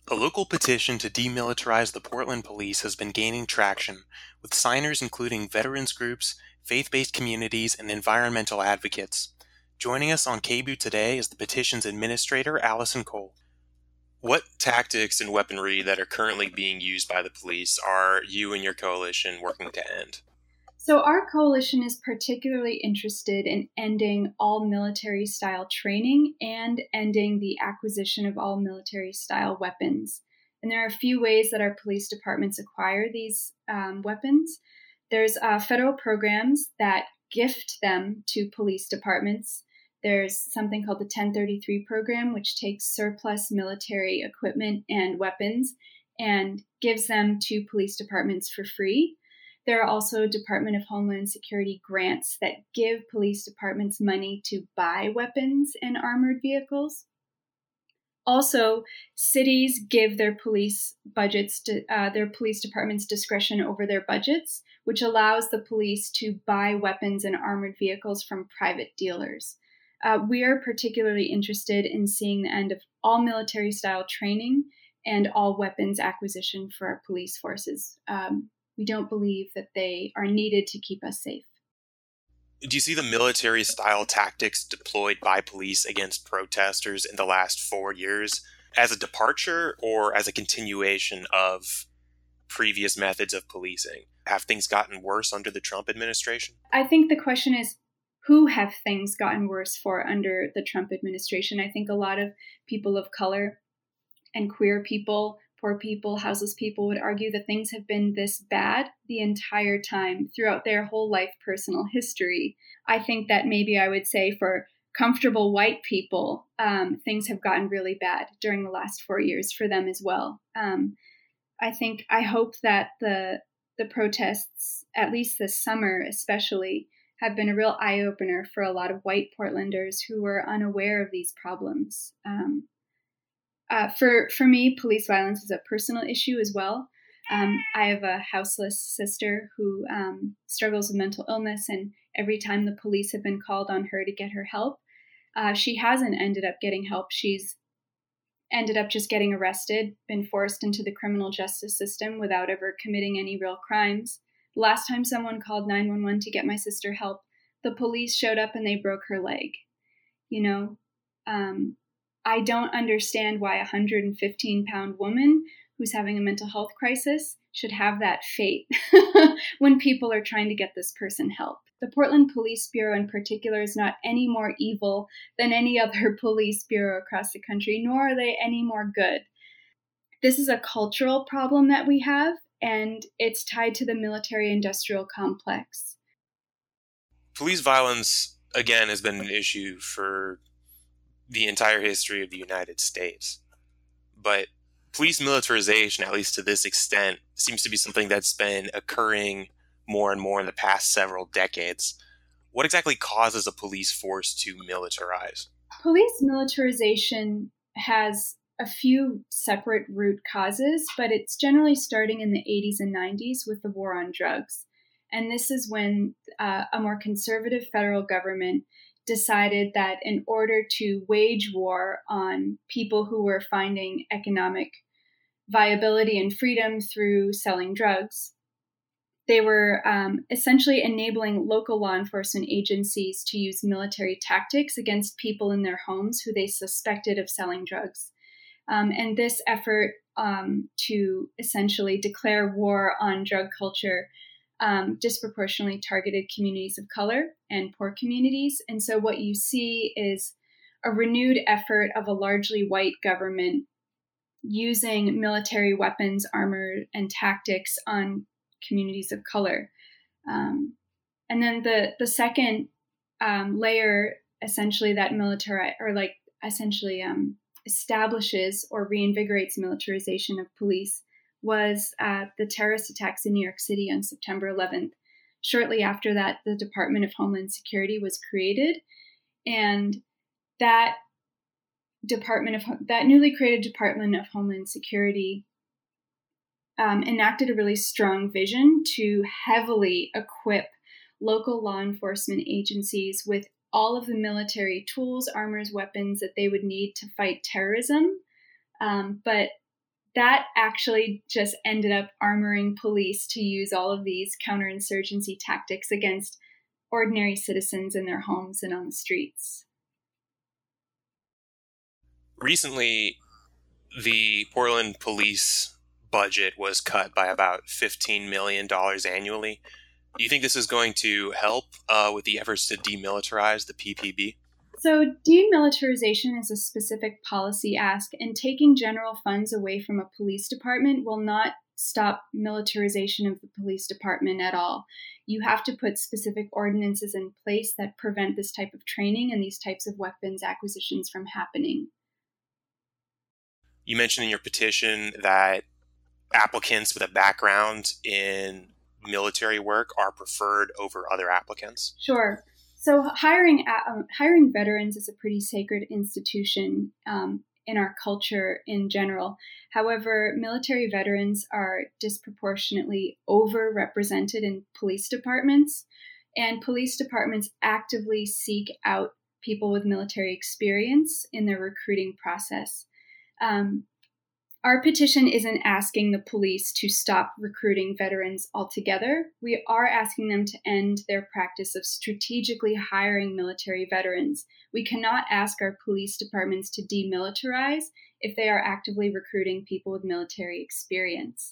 A local petition to demilitarize the Portland police has been gaining traction, with signers including veterans groups, faith-based communities, and environmental advocates. Joining us on KBOO today is the petition's administrator, Allison Cole. What tactics and weaponry that are currently being used by the police are you and your coalition working to end? So our coalition is particularly interested in ending all military-style training and ending the acquisition of all military-style weapons. And there are a few ways that our police departments acquire these weapons. There's federal programs that gift them to police departments. There's something called the 1033 program, which takes surplus military equipment and weapons and gives them to police departments for free. There are also Department of Homeland Security grants that give police departments money to buy weapons and armored vehicles. Also, cities give their police budgets to their police departments discretion over their budgets, which allows the police to buy weapons and armored vehicles from private dealers. We are particularly interested in seeing the end of all military-style training and all weapons acquisition for our police forces. We don't believe that they are needed to keep us safe. Do you see the military-style tactics deployed by police against protesters in the last 4 years as a departure or as a continuation of previous methods of policing? Have things gotten worse under the Trump administration? I think the question is, who have things gotten worse for under the Trump administration? I think a lot of people of color and queer people, poor people, houseless people would argue that things have been this bad the entire time throughout their whole life personal history. I think that maybe I would say for comfortable white people, things have gotten really bad during the last 4 years for them as well. I hope that the protests, at least this summer especially, have been a real eye-opener for a lot of white Portlanders who were unaware of these problems. For me, police violence is a personal issue as well. I have a houseless sister who struggles with mental illness, and every time the police have been called on her to get her help, she hasn't ended up getting help. She's ended up just getting arrested, been forced into the criminal justice system without ever committing any real crimes. Last time someone called 911 to get my sister help, the police showed up and they broke her leg. I don't understand why a 115-pound woman who's having a mental health crisis should have that fate when people are trying to get this person help. The Portland Police Bureau in particular is not any more evil than any other police bureau across the country, nor are they any more good. This is a cultural problem that we have, and it's tied to the military-industrial complex. Police violence, again, has been an issue for the entire history of the United States. But police militarization, at least to this extent, seems to be something that's been occurring more and more in the past several decades. What exactly causes a police force to militarize? Police militarization has a few separate root causes, but it's generally starting in the 80s and 90s with the war on drugs. And this is when a more conservative federal government decided that in order to wage war on people who were finding economic viability and freedom through selling drugs, they were essentially enabling local law enforcement agencies to use military tactics against people in their homes who they suspected of selling drugs. And this effort to essentially declare war on drug culture disproportionately targeted communities of color and poor communities. And so what you see is a renewed effort of a largely white government using military weapons, armor, and tactics on communities of color. And then the second layer, essentially, that establishes or reinvigorates militarization of police was the terrorist attacks in New York City on September 11th. Shortly after that, the Department of Homeland Security was created, and that newly created Department of Homeland Security enacted a really strong vision to heavily equip local law enforcement agencies with all of the military tools, armors, weapons that they would need to fight terrorism. But that actually just ended up armoring police to use all of these counterinsurgency tactics against ordinary citizens in their homes and on the streets. Recently, the Portland police budget was cut by about $15 million annually. Do you think this is going to help with the efforts to demilitarize the PPB? So demilitarization is a specific policy ask, and taking general funds away from a police department will not stop militarization of the police department at all. You have to put specific ordinances in place that prevent this type of training and these types of weapons acquisitions from happening. You mentioned in your petition that applicants with a background in military work are preferred over other applicants. Sure. So hiring veterans is a pretty sacred institution in our culture in general. However, military veterans are disproportionately overrepresented in police departments, and police departments actively seek out people with military experience in their recruiting process. Our petition isn't asking the police to stop recruiting veterans altogether. We are asking them to end their practice of strategically hiring military veterans. We cannot ask our police departments to demilitarize if they are actively recruiting people with military experience.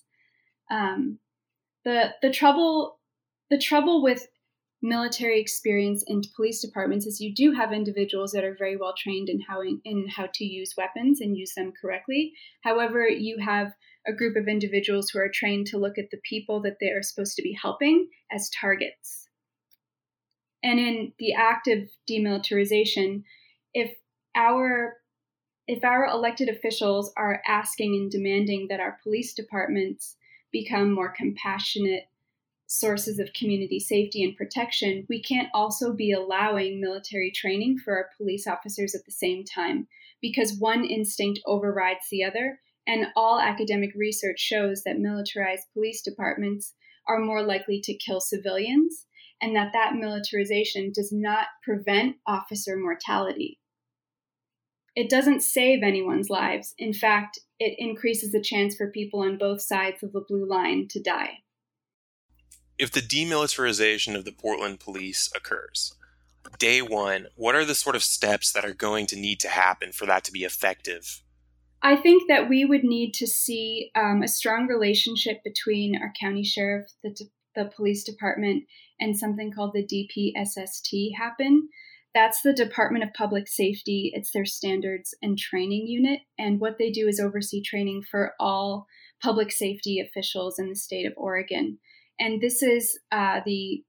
The trouble with military experience in police departments is you do have individuals that are very well trained in how to use weapons and use them correctly. However, you have a group of individuals who are trained to look at the people that they are supposed to be helping as targets. And in the act of demilitarization, if our elected officials are asking and demanding that our police departments become more compassionate sources of community safety and protection, we can't also be allowing military training for our police officers at the same time, because one instinct overrides the other, and all academic research shows that militarized police departments are more likely to kill civilians, and that militarization does not prevent officer mortality. It doesn't save anyone's lives. In fact, it increases the chance for people on both sides of the blue line to die. If the demilitarization of the Portland police occurs, day one, what are the sort of steps that are going to need to happen for that to be effective? I think that we would need to see a strong relationship between our county sheriff, the police department, and something called the DPSST happen. That's the Department of Public Safety. It's their standards and training unit. And what they do is oversee training for all public safety officials in the state of Oregon. And this is the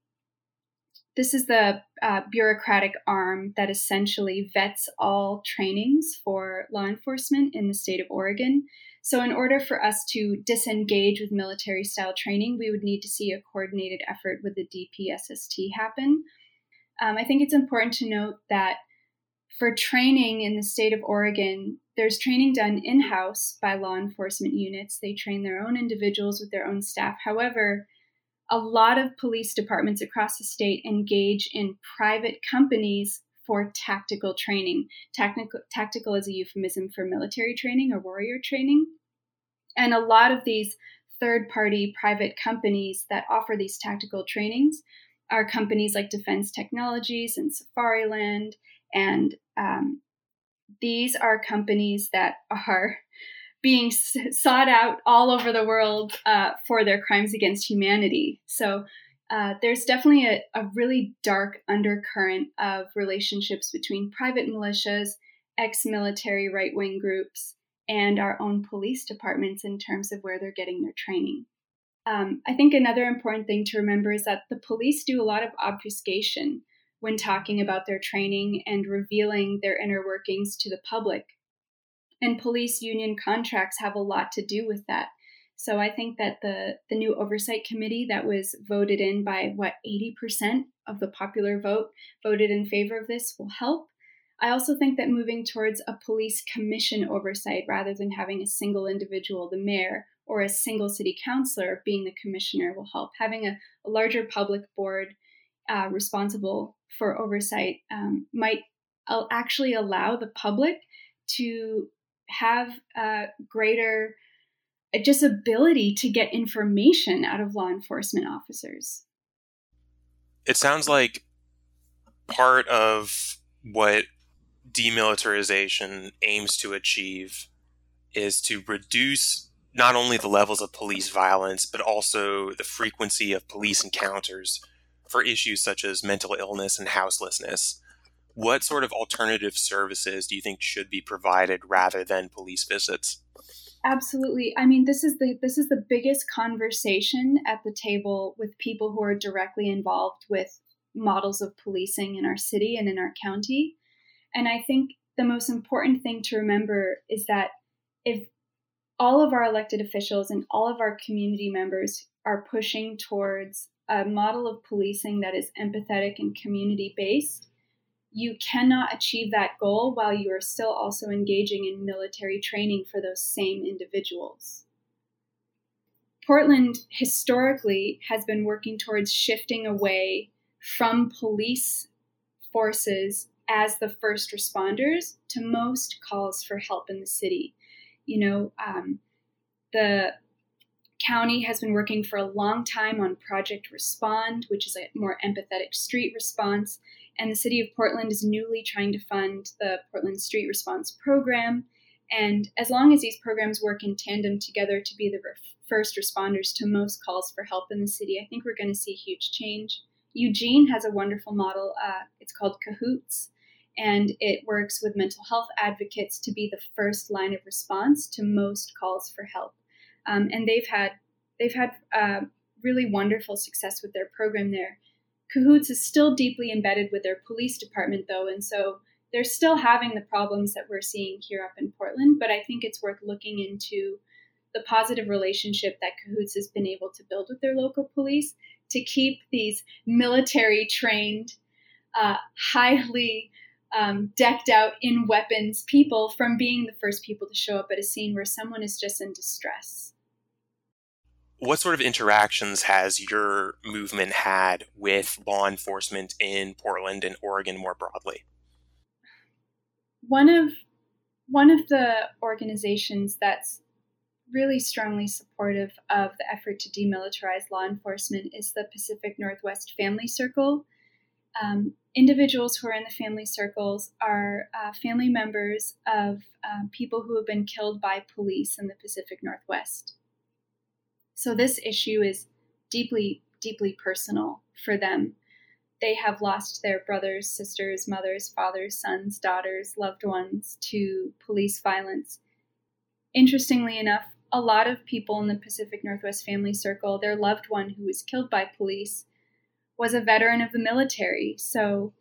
bureaucratic arm that essentially vets all trainings for law enforcement in the state of Oregon. So in order for us to disengage with military-style training, we would need to see a coordinated effort with the DPSST happen. I think it's important to note that for training in the state of Oregon, there's training done in-house by law enforcement units. They train their own individuals with their own staff. However, a lot of police departments across the state engage in private companies for tactical training. Tactical is a euphemism for military training or warrior training. And a lot of these third-party private companies that offer these tactical trainings are companies like Defense Technologies and Safariland. And these are companies that are being sought out all over the world for their crimes against humanity. So there's definitely a really dark undercurrent of relationships between private militias, ex-military right-wing groups, and our own police departments in terms of where they're getting their training. I think another important thing to remember is that the police do a lot of obfuscation when talking about their training and revealing their inner workings to the public. And police union contracts have a lot to do with that. So I think that the new oversight committee that was voted in by, 80% of the popular vote voted in favor of this will help. I also think that moving towards a police commission oversight rather than having a single individual, the mayor, or a single city councilor being the commissioner will help. Having a larger public board responsible for oversight might actually allow the public to have greater just ability to get information out of law enforcement officers. It sounds like part of what demilitarization aims to achieve is to reduce not only the levels of police violence, but also the frequency of police encounters for issues such as mental illness and houselessness. What sort of alternative services do you think should be provided rather than police visits? Absolutely. I mean, this is the biggest conversation at the table with people who are directly involved with models of policing in our city and in our county. And I think the most important thing to remember is that if all of our elected officials and all of our community members are pushing towards a model of policing that is empathetic and community-based, you cannot achieve that goal while you are still also engaging in military training for those same individuals. Portland historically has been working towards shifting away from police forces as the first responders to most calls for help in the city. The county has been working for a long time on Project Respond, which is a more empathetic street response. And the city of Portland is newly trying to fund the Portland Street Response Program. And as long as these programs work in tandem together to be the first responders to most calls for help in the city, I think we're going to see huge change. Eugene has a wonderful model. It's called Cahoots, and it works with mental health advocates to be the first line of response to most calls for help. And they've had really wonderful success with their program there. Cahoots is still deeply embedded with their police department, though, and so they're still having the problems that we're seeing here up in Portland, but I think it's worth looking into the positive relationship that Cahoots has been able to build with their local police to keep these military-trained, highly decked out in weapons people from being the first people to show up at a scene where someone is just in distress. What sort of interactions has your movement had with law enforcement in Portland and Oregon more broadly? One of the organizations that's really strongly supportive of the effort to demilitarize law enforcement is the Pacific Northwest Family Circle. Individuals who are in the family circles are family members of people who have been killed by police in the Pacific Northwest. So this issue is deeply, deeply personal for them. They have lost their brothers, sisters, mothers, fathers, sons, daughters, loved ones to police violence. Interestingly enough, a lot of people in the Pacific Northwest Family Circle, their loved one who was killed by police was a veteran of the military. So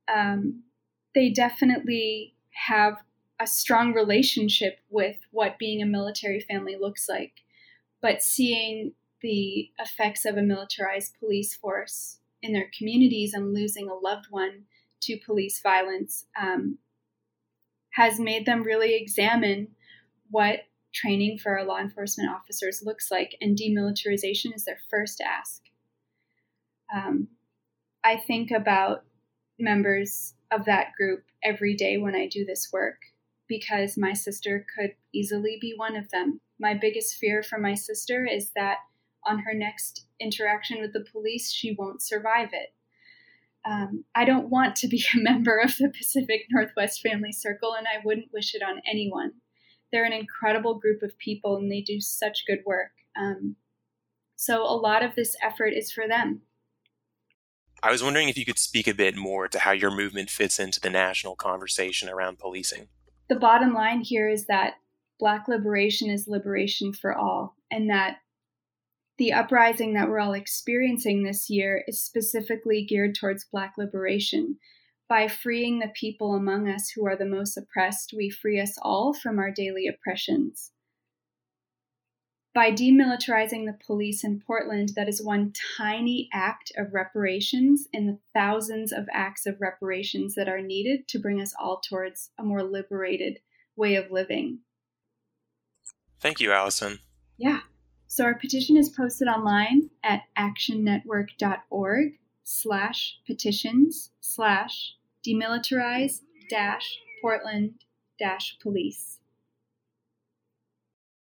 they definitely have a strong relationship with what being a military family looks like. But seeing the effects of a militarized police force in their communities and losing a loved one to police violence has made them really examine what training for our law enforcement officers looks like, and demilitarization is their first ask. I think about members of that group every day when I do this work, because my sister could easily be one of them. My biggest fear for my sister is that on her next interaction with the police, she won't survive it. I don't want to be a member of the Pacific Northwest Family Circle, and I wouldn't wish it on anyone. They're an incredible group of people, and they do such good work. So a lot of this effort is for them. I was wondering if you could speak a bit more to how your movement fits into the national conversation around policing. The bottom line here is that Black liberation is liberation for all, and that the uprising that we're all experiencing this year is specifically geared towards Black liberation. By freeing the people among us who are the most oppressed, we free us all from our daily oppressions. By demilitarizing the police in Portland, that is one tiny act of reparations in the thousands of acts of reparations that are needed to bring us all towards a more liberated way of living. Thank you, Allison. Yeah. So our petition is posted online at actionnetwork.org/petitions/demilitarize-portland-police.